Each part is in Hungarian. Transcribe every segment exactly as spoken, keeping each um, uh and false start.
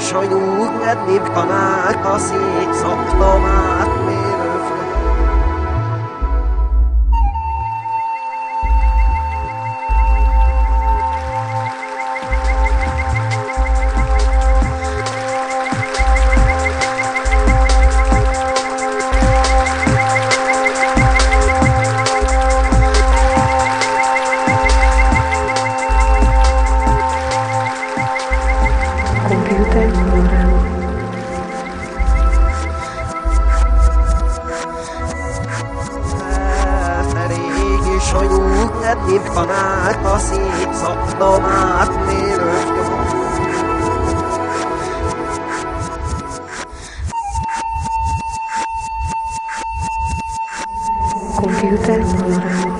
sajúk, meddig kanák a szétszaktomát mérőfő. Sajúk, meddig kanák a szétszaktomát mérőfő. Computer program.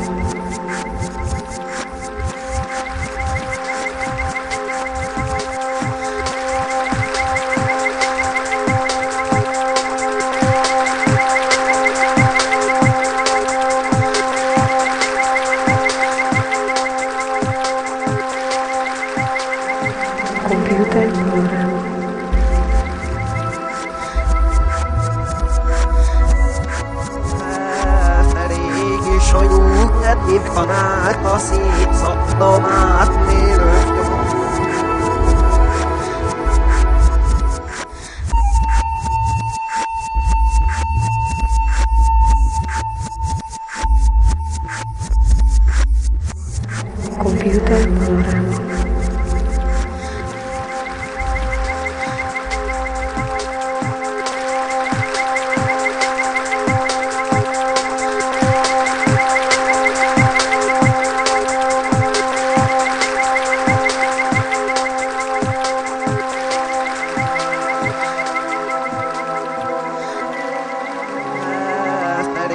Computer program. Régi sajúk, meddig kanák a szétszaktomát mérőfő. Computer program.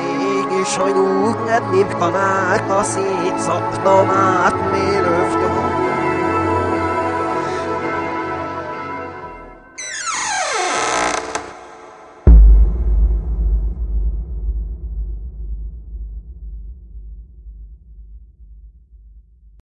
Sajúk, meddig kanák a szétszaktomát mérőfő.